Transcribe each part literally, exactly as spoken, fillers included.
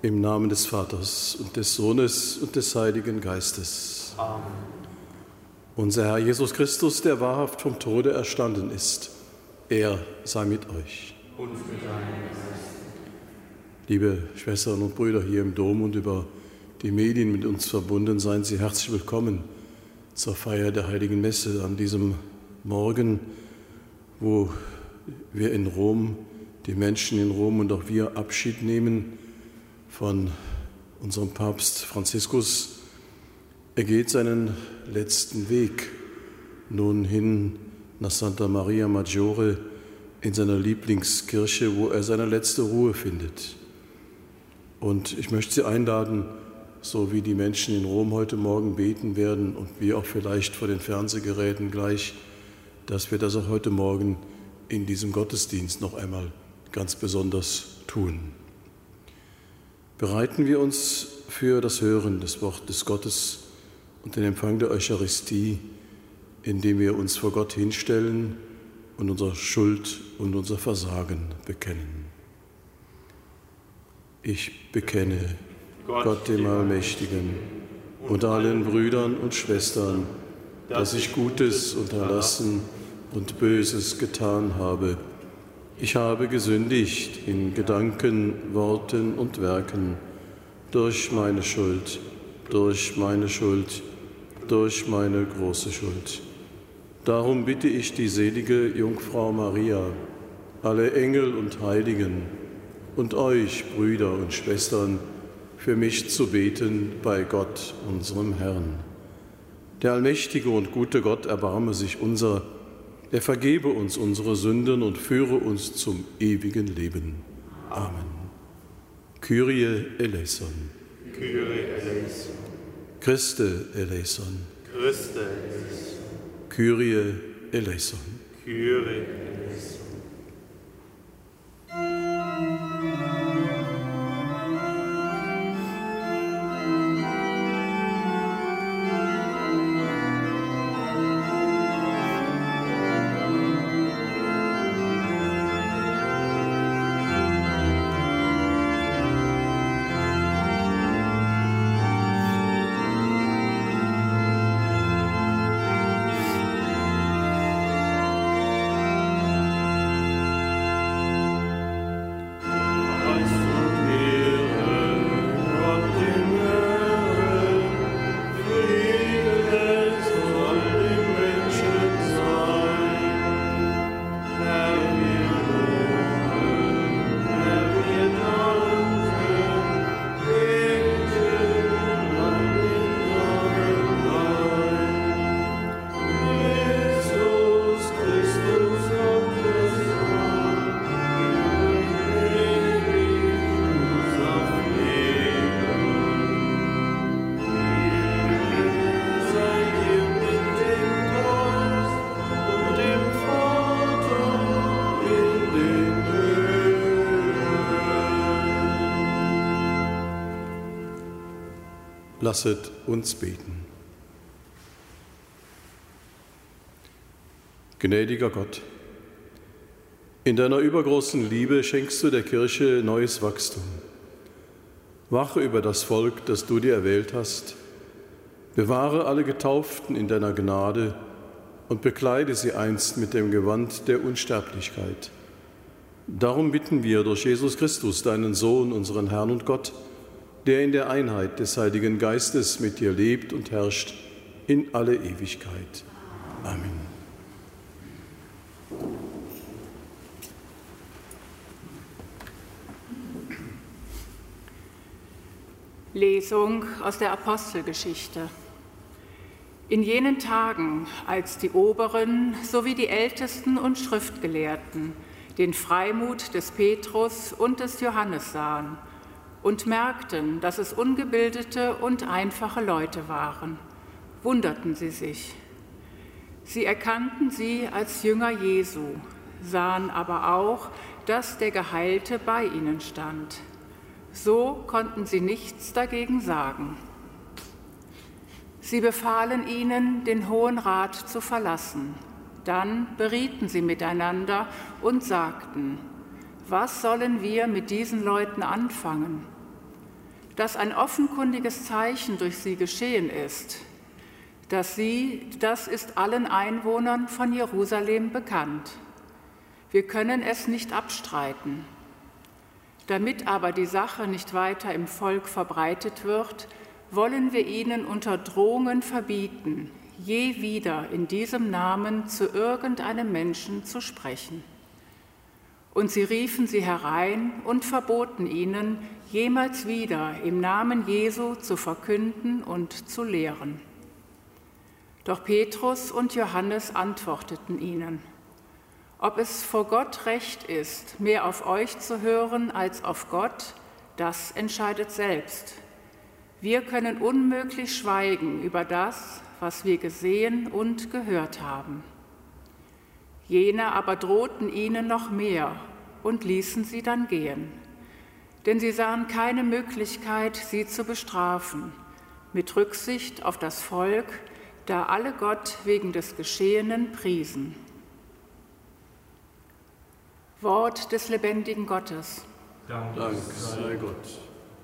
Im Namen des Vaters und des Sohnes und des Heiligen Geistes. Amen. Unser Herr Jesus Christus, der wahrhaft vom Tode erstanden ist, er sei mit euch. Und mit deinem Geist. Liebe Schwestern und Brüder hier im Dom und über die Medien mit uns verbunden, seien Sie herzlich willkommen zur Feier der Heiligen Messe an diesem Morgen, wo wir in Rom, die Menschen in Rom und auch wir Abschied nehmen von unserem Papst Franziskus. Er geht seinen letzten Weg nun hin nach Santa Maria Maggiore in seiner Lieblingskirche, wo er seine letzte Ruhe findet. Und ich möchte Sie einladen, so wie die Menschen in Rom heute Morgen beten werden und wir auch vielleicht vor den Fernsehgeräten gleich, dass wir das auch heute Morgen in diesem Gottesdienst noch einmal ganz besonders tun. Bereiten wir uns für das Hören des Wortes Gottes und den Empfang der Eucharistie, indem wir uns vor Gott hinstellen und unsere Schuld und unser Versagen bekennen. Ich bekenne Gott, Gott dem Allmächtigen, und allen Brüdern und Schwestern, dass ich Gutes unterlassen und Böses getan habe. Ich habe gesündigt in Gedanken, Worten und Werken, durch meine Schuld, durch meine Schuld, durch meine große Schuld. Darum bitte ich die selige Jungfrau Maria, alle Engel und Heiligen und euch, Brüder und Schwestern, für mich zu beten bei Gott, unserem Herrn. Der allmächtige und gute Gott erbarme sich unser, er vergebe uns unsere Sünden und führe uns zum ewigen Leben. Amen. Kyrie eleison. Kyrie eleison. Christe eleison. Christe eleison. Kyrie eleison. Kyrie eleison. Lasset uns beten. Gnädiger Gott, in deiner übergroßen Liebe schenkst du der Kirche neues Wachstum. Wache über das Volk, das du dir erwählt hast. Bewahre alle Getauften in deiner Gnade und bekleide sie einst mit dem Gewand der Unsterblichkeit. Darum bitten wir durch Jesus Christus, deinen Sohn, unseren Herrn und Gott, der in der Einheit des Heiligen Geistes mit dir lebt und herrscht in alle Ewigkeit. Amen. Lesung aus der Apostelgeschichte. In jenen Tagen, als die Oberen sowie die Ältesten und Schriftgelehrten den Freimut des Petrus und des Johannes sahen und merkten, dass es ungebildete und einfache Leute waren, wunderten sie sich. Sie erkannten sie als Jünger Jesu, sahen aber auch, dass der Geheilte bei ihnen stand. So konnten sie nichts dagegen sagen. Sie befahlen ihnen, den Hohen Rat zu verlassen. Dann berieten sie miteinander und sagten: Was sollen wir mit diesen Leuten anfangen? dass ein offenkundiges Zeichen durch sie geschehen ist, dass sie, das ist allen Einwohnern von Jerusalem bekannt. Wir können es nicht abstreiten. Damit aber die Sache nicht weiter im Volk verbreitet wird, wollen wir ihnen unter Drohungen verbieten, je wieder in diesem Namen zu irgendeinem Menschen zu sprechen. Und sie riefen sie herein und verboten ihnen, jemals wieder im Namen Jesu zu verkünden und zu lehren. Doch Petrus und Johannes antworteten ihnen: Ob es vor Gott recht ist, mehr auf euch zu hören als auf Gott, das entscheidet selbst. Wir können unmöglich schweigen über das, was wir gesehen und gehört haben. Jene aber drohten ihnen noch mehr und ließen sie dann gehen, denn sie sahen keine Möglichkeit, sie zu bestrafen, mit Rücksicht auf das Volk, da alle Gott wegen des Geschehenen priesen. Wort des lebendigen Gottes. Dank sei Gott.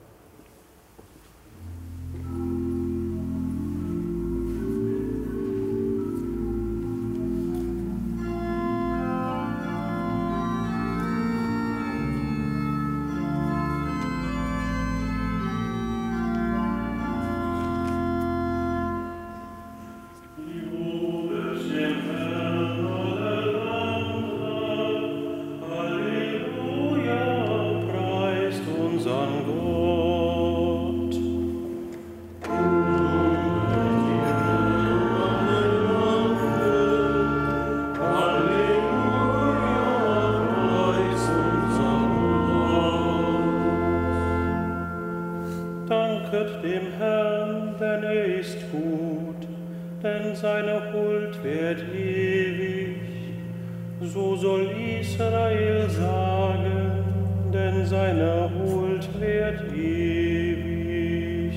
Dem Herrn, denn er ist gut, denn seine Huld währt ewig. So soll Israel sagen, denn seine Huld währt ewig.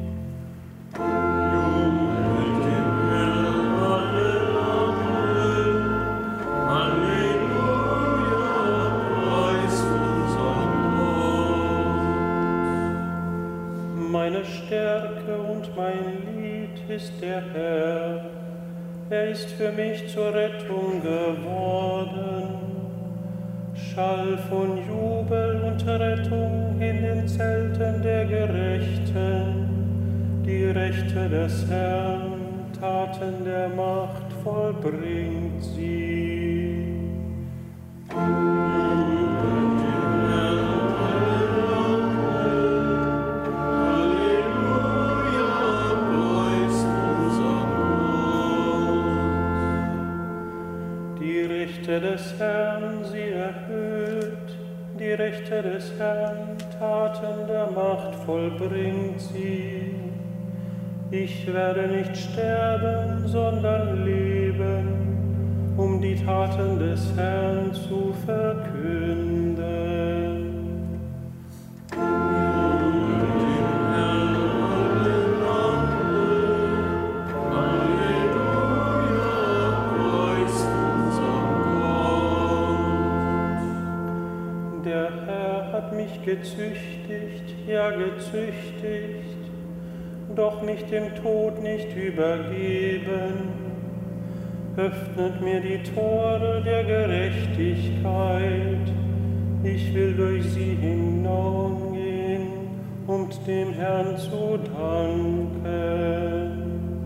Jubelt dem Herrn alle Lande, Halleluja, preist unseren Gott. Meine Stärke und mein Lied ist der Herr, er ist für mich zur Rettung geworden. Schall von Jubel und Rettung in den Zelten der Gerechten, die Rechte des Herrn, Taten der Macht vollbringt sie. Des Herrn sie erhöht, die Rechte des Herrn, Taten der Macht vollbringt sie. Ich werde nicht sterben, sondern leben, um die Taten des Herrn zu verkünden. Gezüchtigt, ja gezüchtigt, doch mich dem Tod nicht übergeben. Öffnet mir die Tore der Gerechtigkeit, ich will durch sie hinausgehen und dem Herrn zu danken.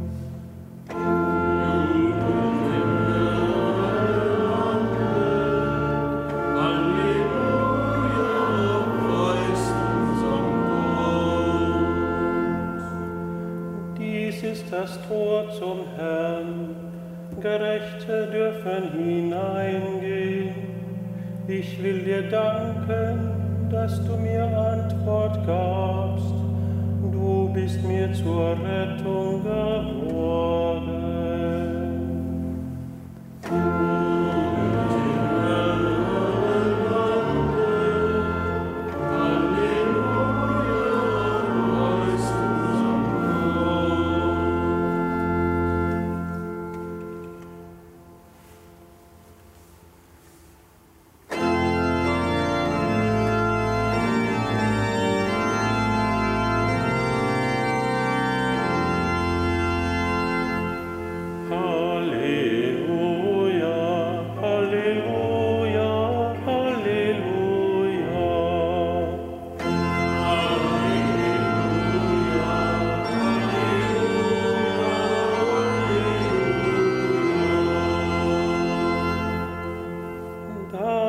Das Tor zum Herrn, Gerechte dürfen hineingehen. Ich will dir danken, dass du mir Antwort gabst. Du bist mir zur Rettung geworden.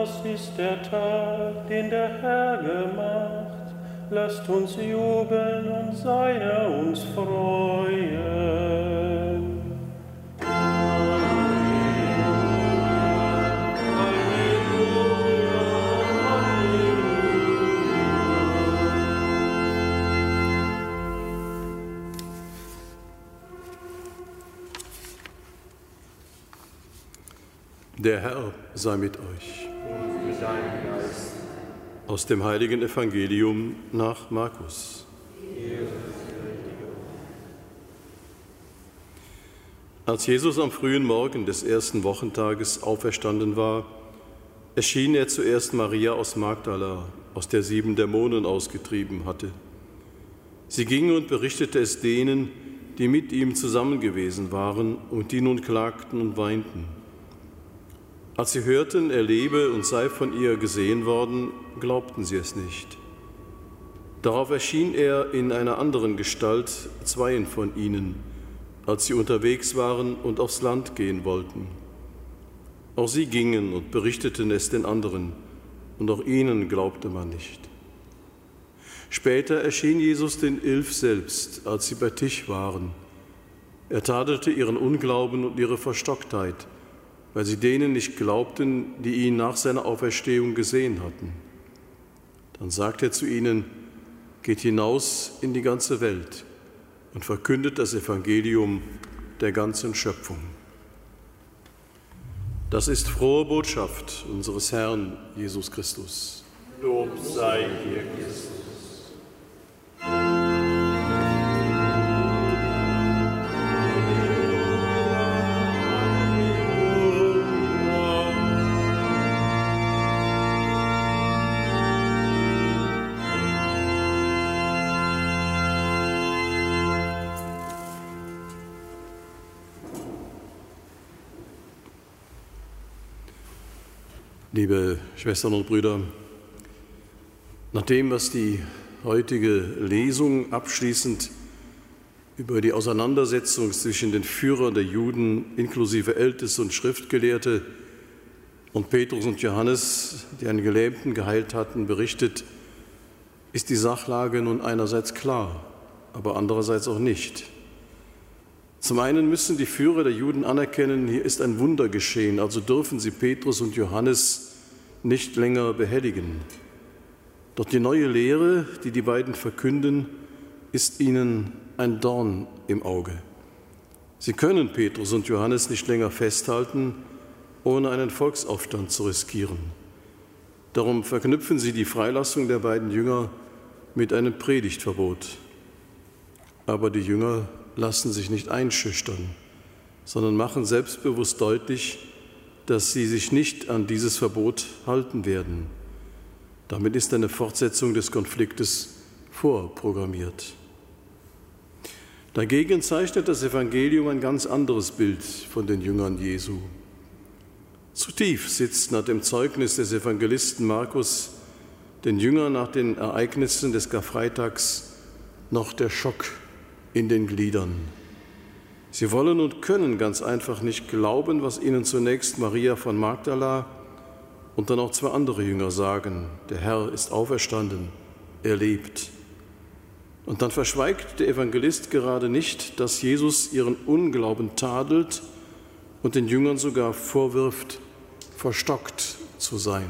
Das ist der Tag, den der Herr gemacht. Lasst uns jubeln und seiner uns freuen. Der Herr sei mit euch. Und mit deinem Geist. Aus dem heiligen Evangelium nach Markus. Als Jesus am frühen Morgen des ersten Wochentages auferstanden war, erschien er zuerst Maria aus Magdala, aus der sieben Dämonen ausgetrieben hatte. Sie ging und berichtete es denen, die mit ihm zusammen gewesen waren und die nun klagten und weinten. Als sie hörten, er lebe und sei von ihr gesehen worden, glaubten sie es nicht. Darauf erschien er in einer anderen Gestalt zweien von ihnen, als sie unterwegs waren und aufs Land gehen wollten. Auch sie gingen und berichteten es den anderen, und auch ihnen glaubte man nicht. Später erschien Jesus den Elf selbst, als sie bei Tisch waren. Er tadelte ihren Unglauben und ihre Verstocktheit, weil sie denen nicht glaubten, die ihn nach seiner Auferstehung gesehen hatten. Dann sagte er zu ihnen: Geht hinaus in die ganze Welt und verkündet das Evangelium der ganzen Schöpfung. Das ist frohe Botschaft unseres Herrn Jesus Christus. Lob sei dir, Christus. Liebe Schwestern und Brüder, nach dem, was die heutige Lesung abschließend über die Auseinandersetzung zwischen den Führern der Juden inklusive Älteste und Schriftgelehrte und Petrus und Johannes, die einen Gelähmten geheilt hatten, berichtet, ist die Sachlage nun einerseits klar, aber andererseits auch nicht. Zum einen müssen die Führer der Juden anerkennen, hier ist ein Wunder geschehen, also dürfen sie Petrus und Johannes nicht länger behelligen. Doch die neue Lehre, die die beiden verkünden, ist ihnen ein Dorn im Auge. Sie können Petrus und Johannes nicht länger festhalten, ohne einen Volksaufstand zu riskieren. Darum verknüpfen sie die Freilassung der beiden Jünger mit einem Predigtverbot. Aber die Jünger lassen sich nicht einschüchtern, sondern machen selbstbewusst deutlich, dass sie sich nicht an dieses Verbot halten werden. Damit ist eine Fortsetzung des Konfliktes vorprogrammiert. Dagegen zeichnet das Evangelium ein ganz anderes Bild von den Jüngern Jesu. Zu tief sitzt nach dem Zeugnis des Evangelisten Markus den Jüngern nach den Ereignissen des Karfreitags noch der Schock in den Gliedern. Sie wollen und können ganz einfach nicht glauben, was ihnen zunächst Maria von Magdala und dann auch zwei andere Jünger sagen: Der Herr ist auferstanden, er lebt. Und dann verschweigt der Evangelist gerade nicht, dass Jesus ihren Unglauben tadelt und den Jüngern sogar vorwirft, verstockt zu sein.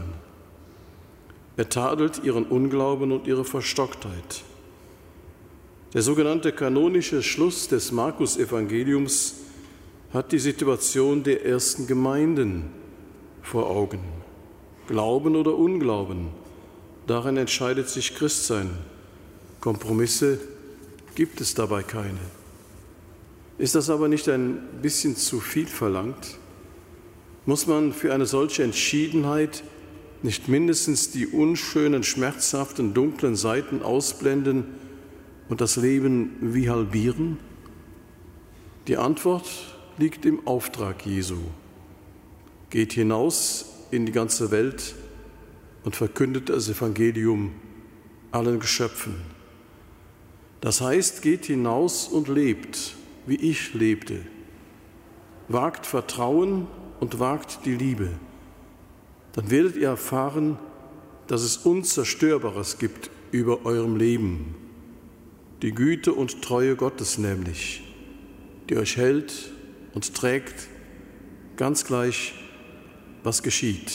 Er tadelt ihren Unglauben und ihre Verstocktheit. Der sogenannte kanonische Schluss des Markus-Evangeliums hat die Situation der ersten Gemeinden vor Augen. Glauben oder Unglauben, darin entscheidet sich Christsein. Kompromisse gibt es dabei keine. Ist das aber nicht ein bisschen zu viel verlangt? Muss man für eine solche Entschiedenheit nicht mindestens die unschönen, schmerzhaften, dunklen Seiten ausblenden und das Leben wie halbieren? Die Antwort liegt im Auftrag Jesu. Geht hinaus in die ganze Welt und verkündet das Evangelium allen Geschöpfen. Das heißt, geht hinaus und lebt, wie ich lebte. Wagt Vertrauen und wagt die Liebe. dann werdet ihr erfahren, dass es Unzerstörbares gibt über eurem Leben, die Güte und Treue Gottes nämlich, die euch hält und trägt, ganz gleich, was geschieht.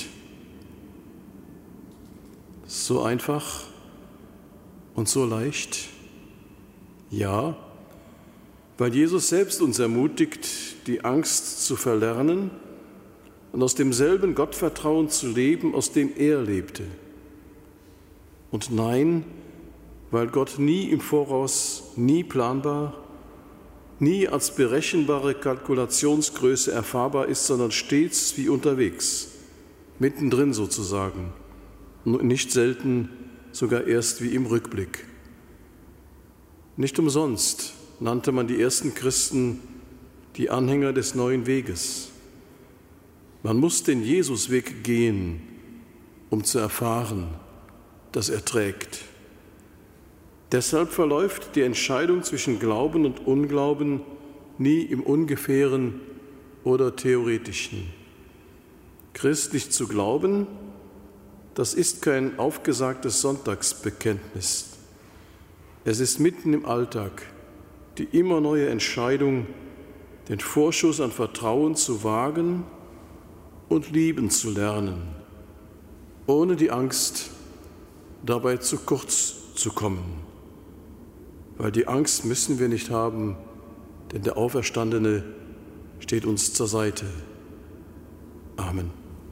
So einfach und so leicht? Ja, weil Jesus selbst uns ermutigt, die Angst zu verlernen und aus demselben Gottvertrauen zu leben, aus dem er lebte. Und nein, weil Gott nie im Voraus, nie planbar, nie als berechenbare Kalkulationsgröße erfahrbar ist, sondern stets wie unterwegs, mittendrin sozusagen, und nicht selten sogar erst wie im Rückblick. Nicht umsonst nannte man die ersten Christen die Anhänger des neuen Weges. Man muss den Jesusweg gehen, um zu erfahren, dass er trägt. Deshalb verläuft die Entscheidung zwischen Glauben und Unglauben nie im Ungefähren oder Theoretischen. Christlich zu glauben, das ist kein aufgesagtes Sonntagsbekenntnis. Es ist mitten im Alltag die immer neue Entscheidung, den Vorschuss an Vertrauen zu wagen und lieben zu lernen, ohne die Angst, dabei zu kurz zu kommen. Weil die Angst müssen wir nicht haben, denn der Auferstandene steht uns zur Seite. Amen.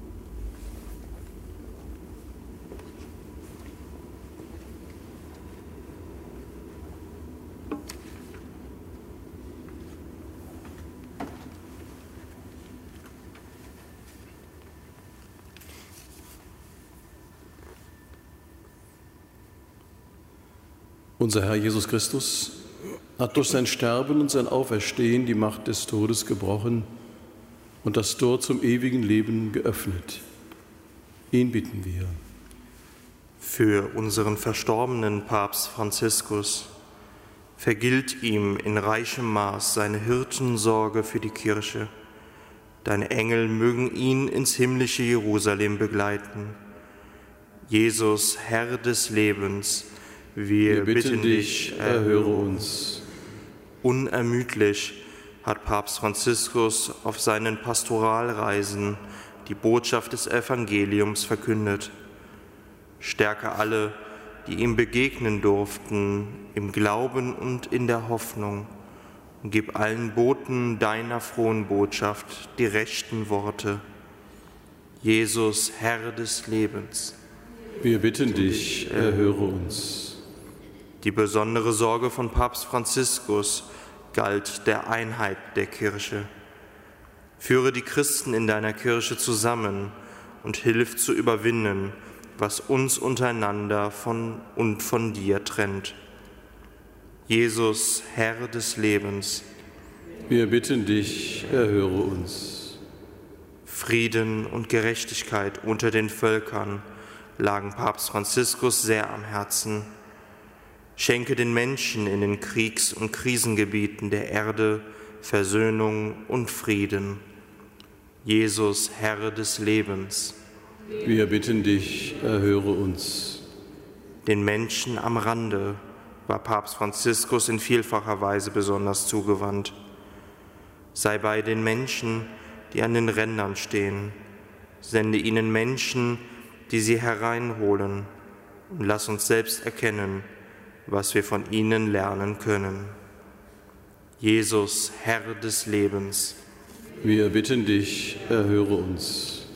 Unser Herr Jesus Christus hat durch sein Sterben und sein Auferstehen die Macht des Todes gebrochen und das Tor zum ewigen Leben geöffnet. Ihn bitten wir. Für unseren verstorbenen Papst Franziskus vergilt ihm in reichem Maß seine Hirtensorge für die Kirche. Deine Engel mögen ihn ins himmlische Jerusalem begleiten. Jesus, Herr des Lebens, wir, wir bitten dich, erhöre uns. Unermüdlich hat Papst Franziskus auf seinen Pastoralreisen die Botschaft des Evangeliums verkündet. Stärke alle, die ihm begegnen durften, im Glauben und in der Hoffnung, und gib allen Boten deiner frohen Botschaft die rechten Worte. Jesus, Herr des Lebens, wir bitten dich, erhöre uns. Die besondere Sorge von Papst Franziskus galt der Einheit der Kirche. Führe die Christen in deiner Kirche zusammen und hilf zu überwinden, was uns untereinander von und von dir trennt. Jesus, Herr des Lebens, wir bitten dich, erhöre uns. Frieden und Gerechtigkeit unter den Völkern lagen Papst Franziskus sehr am Herzen. Schenke den Menschen in den Kriegs- und Krisengebieten der Erde Versöhnung und Frieden. Jesus, Herr des Lebens, wir bitten dich, erhöre uns. Den Menschen am Rande war Papst Franziskus in vielfacher Weise besonders zugewandt. Sei bei den Menschen, die an den Rändern stehen. Sende ihnen Menschen, die sie hereinholen, und lass uns selbst erkennen, was wir von ihnen lernen können. Jesus, Herr des Lebens, wir bitten dich, erhöre uns.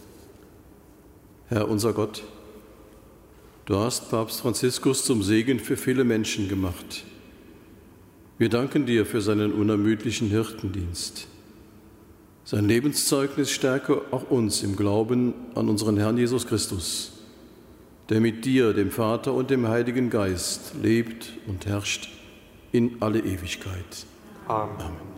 Herr unser Gott, du hast Papst Franziskus zum Segen für viele Menschen gemacht. Wir danken dir für seinen unermüdlichen Hirtendienst. Sein Lebenszeugnis stärke auch uns im Glauben an unseren Herrn Jesus Christus, der mit dir, dem Vater und dem Heiligen Geist, lebt und herrscht in alle Ewigkeit. Amen. Amen.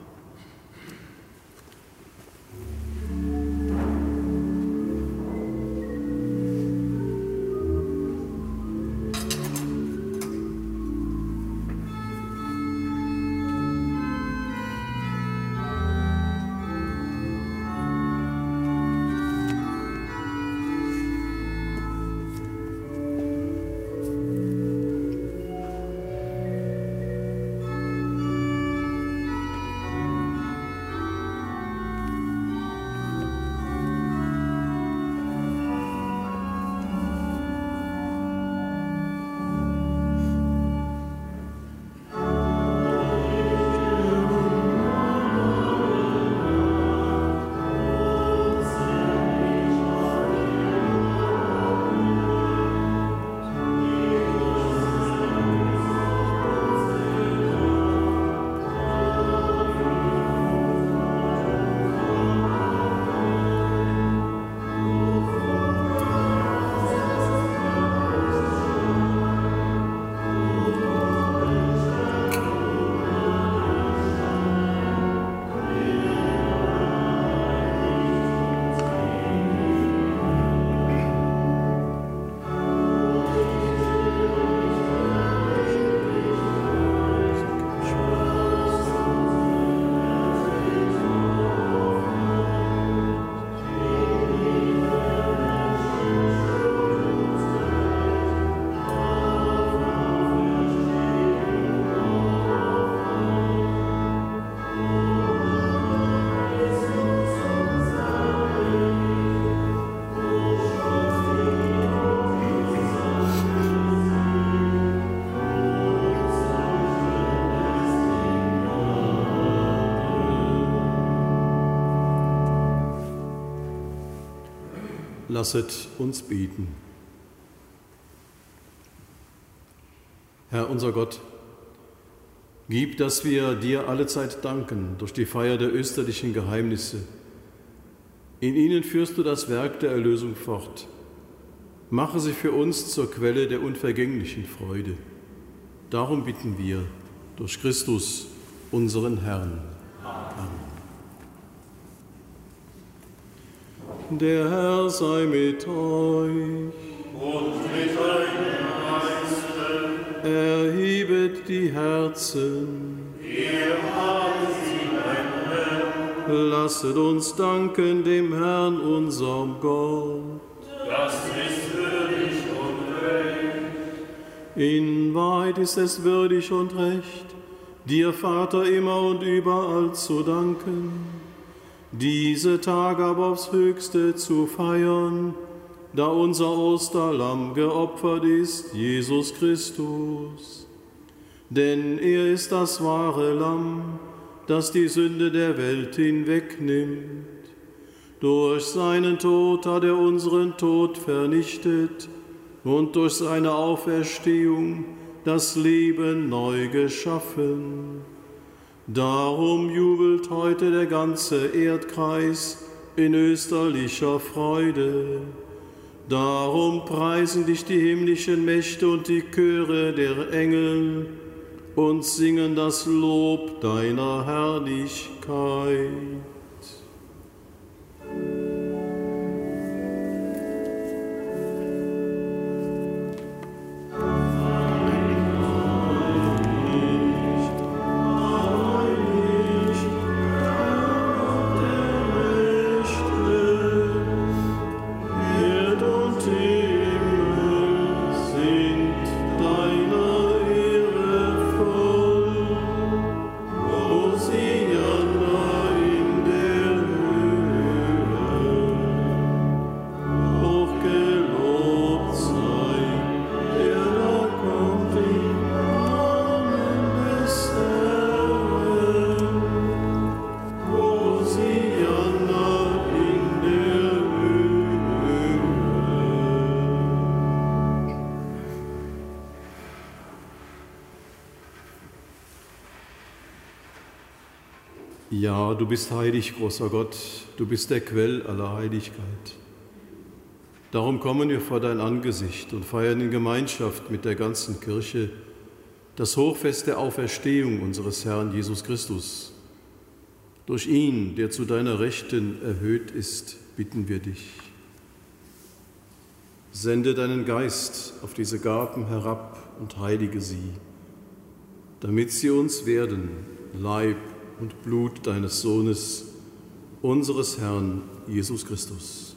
Lasset uns beten. Herr unser Gott, gib, dass wir dir allezeit danken durch die Feier der österlichen Geheimnisse. In ihnen führst du das Werk der Erlösung fort. Mache sie für uns zur Quelle der unvergänglichen Freude. Darum bitten wir durch Christus, unseren Herrn. Amen. Der Herr sei mit euch. Und mit deinem Geiste. Erhebet die Herzen. Wir haben sie beim Herrn. Lasset uns danken dem Herrn, unserem Gott. Das ist würdig und recht. In Wahrheit ist es würdig und recht, dir, Vater, immer und überall zu danken, diese Tage aber aufs Höchste zu feiern, da unser Osterlamm geopfert ist, Jesus Christus. Denn er ist das wahre Lamm, das die Sünde der Welt hinwegnimmt. Durch seinen Tod hat er unseren Tod vernichtet und durch seine Auferstehung das Leben neu geschaffen. Darum jubelt heute der ganze Erdkreis in österlicher Freude. Darum preisen dich die himmlischen Mächte und die Chöre der Engel und singen das Lob deiner Herrlichkeit. Ja, du bist heilig, großer Gott, du bist der Quell aller Heiligkeit. Darum kommen wir vor dein Angesicht und feiern in Gemeinschaft mit der ganzen Kirche das Hochfest der Auferstehung unseres Herrn Jesus Christus. Durch ihn, der zu deiner Rechten erhöht ist, bitten wir dich. Sende deinen Geist auf diese Gaben herab und heilige sie, damit sie uns werden, Leib und Blut deines Sohnes, unseres Herrn Jesus Christus.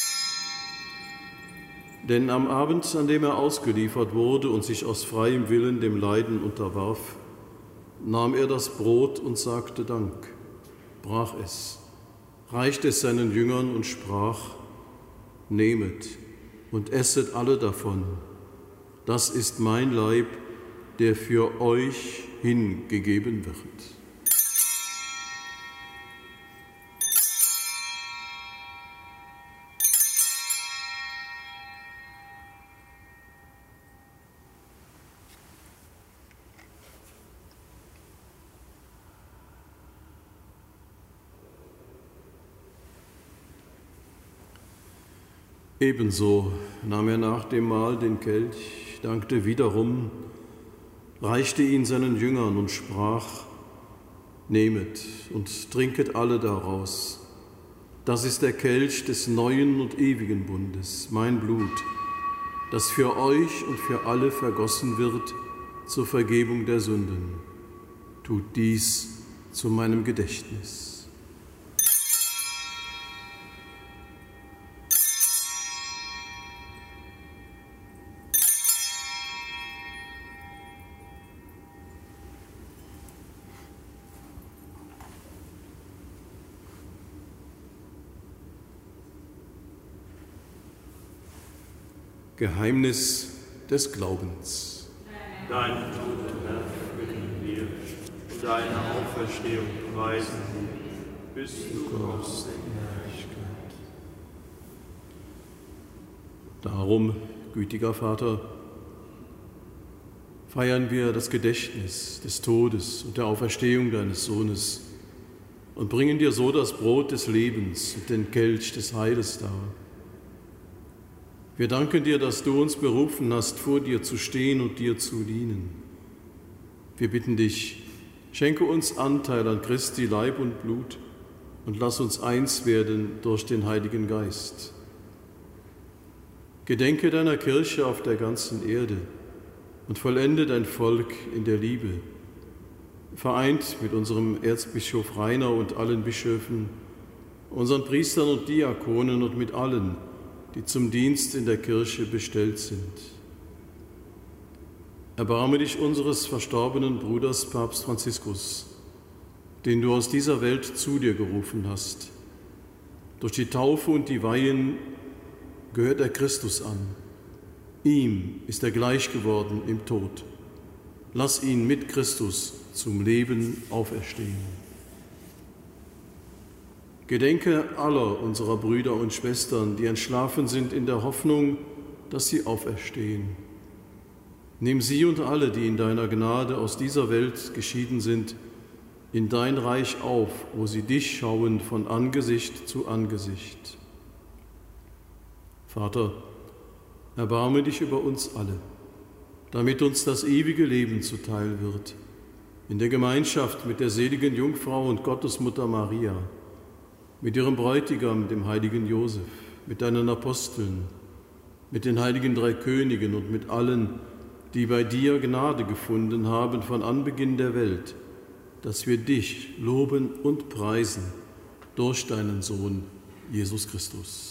Denn am Abend, an dem er ausgeliefert wurde und sich aus freiem Willen dem Leiden unterwarf, nahm er das Brot und sagte Dank, brach es, reichte es seinen Jüngern und sprach, nehmet und esset alle davon, das ist mein Leib, der für euch hingegeben wird. Ebenso nahm er nach dem Mahl den Kelch, dankte wiederum, reichte ihn seinen Jüngern und sprach, nehmet und trinket alle daraus. Das ist der Kelch des neuen und ewigen Bundes, mein Blut, das für euch und für alle vergossen wird zur Vergebung der Sünden. Tut dies zu meinem Gedächtnis. Geheimnis des Glaubens. Dein Tod, Herr, verkünden wir und deine Auferstehung preisen wir, bis du kommst in Herrlichkeit. Darum, gütiger Vater, feiern wir das Gedächtnis des Todes und der Auferstehung deines Sohnes und bringen dir so das Brot des Lebens und den Kelch des Heiles dar. Wir danken dir, dass du uns berufen hast, vor dir zu stehen und dir zu dienen. Wir bitten dich, schenke uns Anteil an Christi Leib und Blut und lass uns eins werden durch den Heiligen Geist. Gedenke deiner Kirche auf der ganzen Erde und vollende dein Volk in der Liebe. Vereint mit unserem Erzbischof Rainer und allen Bischöfen, unseren Priestern und Diakonen und mit allen, die zum Dienst in der Kirche bestellt sind. Erbarme dich unseres verstorbenen Bruders Papst Franziskus, den du aus dieser Welt zu dir gerufen hast. Durch die Taufe und die Weihen gehört er Christus an. Ihm ist er gleich geworden im Tod. Lass ihn mit Christus zum Leben auferstehen. Gedenke aller unserer Brüder und Schwestern, die entschlafen sind in der Hoffnung, dass sie auferstehen. Nimm sie und alle, die in deiner Gnade aus dieser Welt geschieden sind, in dein Reich auf, wo sie dich schauen von Angesicht zu Angesicht. Vater, erbarme dich über uns alle, damit uns das ewige Leben zuteil wird, in der Gemeinschaft mit der seligen Jungfrau und Gottesmutter Maria, mit ihrem Bräutigam, dem heiligen Josef, mit deinen Aposteln, mit den heiligen drei Königen und mit allen, die bei dir Gnade gefunden haben von Anbeginn der Welt, dass wir dich loben und preisen durch deinen Sohn, Jesus Christus.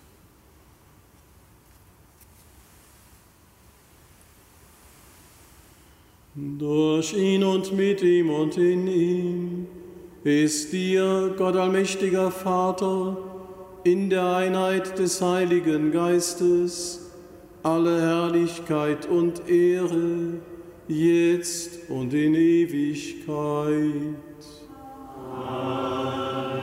Durch ihn und mit ihm und in ihm ist dir, Gott allmächtiger Vater, in der Einheit des Heiligen Geistes, alle Herrlichkeit und Ehre, jetzt und in Ewigkeit. Amen.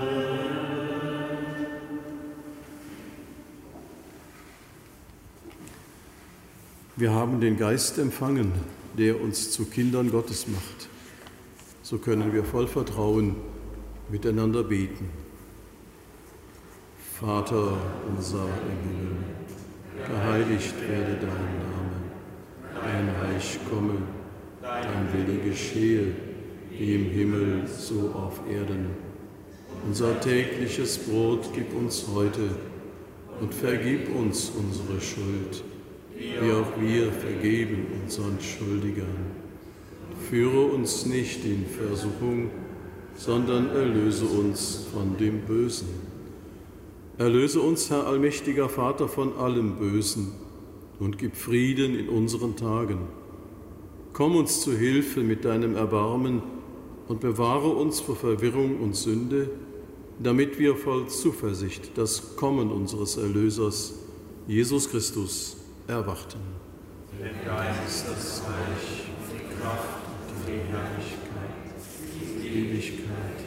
Wir haben den Geist empfangen, der uns zu Kindern Gottes macht. So können wir voll Vertrauen miteinander beten. Vater unser im Himmel, geheiligt werde dein Name, dein Reich komme, dein Wille geschehe, wie im Himmel, so auf Erden. Unser tägliches Brot gib uns heute und vergib uns unsere Schuld, wie auch wir vergeben unseren Schuldigern. Führe uns nicht in Versuchung, sondern erlöse uns von dem Bösen. Erlöse uns, Herr allmächtiger Vater, von allem Bösen und gib Frieden in unseren Tagen. Komm uns zu Hilfe mit deinem Erbarmen und bewahre uns vor Verwirrung und Sünde, damit wir voll Zuversicht das Kommen unseres Erlösers, Jesus Christus, erwarten. Denn dein ist das Reich, die Kraft und die Herrlichkeit, die Ewigkeit.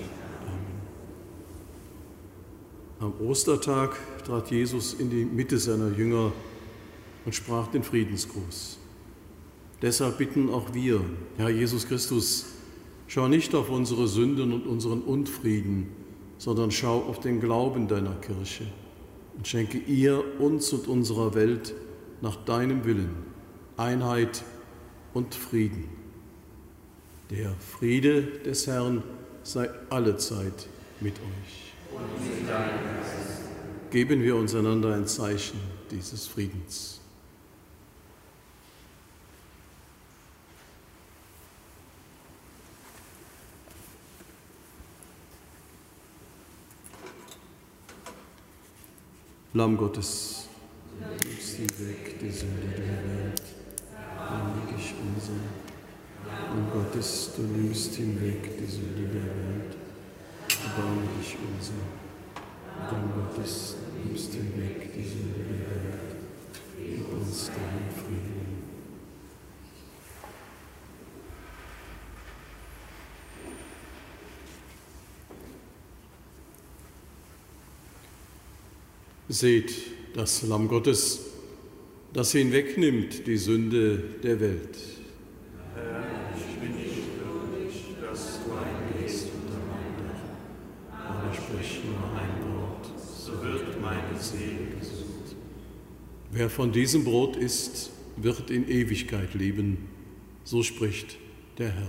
Am Ostertag trat Jesus in die Mitte seiner Jünger und sprach den Friedensgruß. Deshalb bitten auch wir, Herr Jesus Christus, schau nicht auf unsere Sünden und unseren Unfrieden, sondern schau auf den Glauben deiner Kirche und schenke ihr, uns und unserer Welt nach deinem Willen Einheit und Frieden. Der Friede des Herrn sei allezeit mit euch. Geben wir uns einander ein Zeichen dieses Friedens. Lamm Gottes, du nimmst hinweg die Sünde der Welt, heilig ich unser. Lamm Gottes, du nimmst hinweg die Sünde der Welt, erbarme dich unser. Lamm Gottes, du nimmst hinweg die Sünde der Welt, gib uns deinen Frieden. Seht das Lamm Gottes, das hinwegnimmt die Sünde der Welt. Herr, ich bin nicht würdig, dass du eingehst unter mein Dach, aber sprich nur ein Wort, so wird meine Seele gesund. Wer von diesem Brot isst, wird in Ewigkeit leben, so spricht der Herr.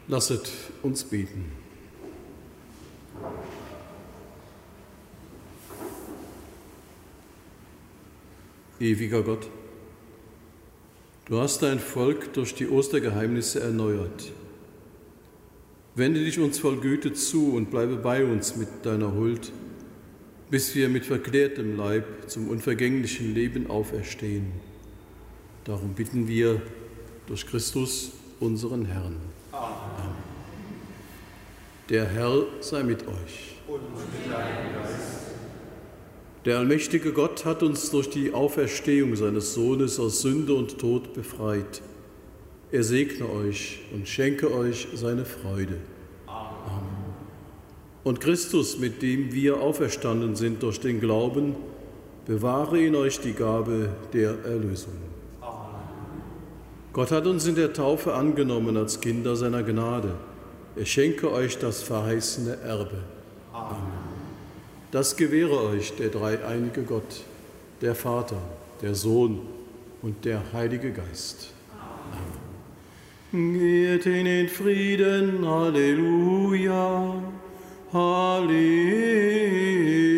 Lasset uns beten. Ewiger Gott, du hast dein Volk durch die Ostergeheimnisse erneuert. Wende dich uns voll Güte zu und bleibe bei uns mit deiner Huld, bis wir mit verklärtem Leib zum unvergänglichen Leben auferstehen. Darum bitten wir durch Christus, unseren Herrn. Amen. Der Herr sei mit euch. Und mit deinem Geist. Der allmächtige Gott hat uns durch die Auferstehung seines Sohnes aus Sünde und Tod befreit. Er segne euch und schenke euch seine Freude. Amen. Und Christus, mit dem wir auferstanden sind durch den Glauben, bewahre in euch die Gabe der Erlösung. Amen. Gott hat uns in der Taufe angenommen als Kinder seiner Gnade. Er schenke euch das verheißene Erbe. Amen. Das gewähre euch der dreieinige Gott, der Vater, der Sohn und der Heilige Geist. Amen. Geht in den Frieden, Halleluja,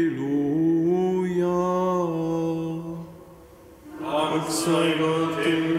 Halleluja. Dank sei Gott im